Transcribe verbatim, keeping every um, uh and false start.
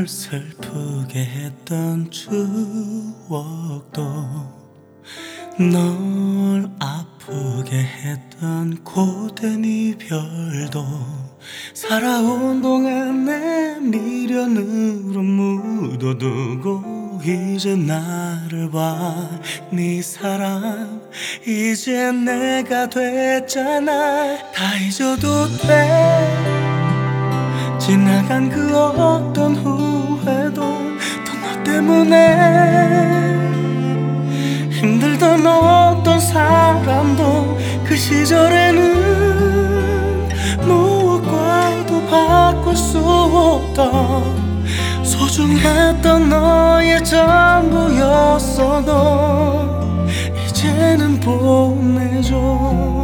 널 슬프게 했던 추억도 널 아프게 했던 고된 이별도 살아온 동안 내 미련으로 묻어두고 이제 나를 봐. 네 사랑 이제 내가 됐잖아. 다 잊어도 돼. 지나간 그 어떤 후회도 또 너 때문에 힘들던 어떤 사람도 그 시절에는 무엇과도 바꿀 수 없던 소중했던 너의 전부였어도 이제는 보내줘.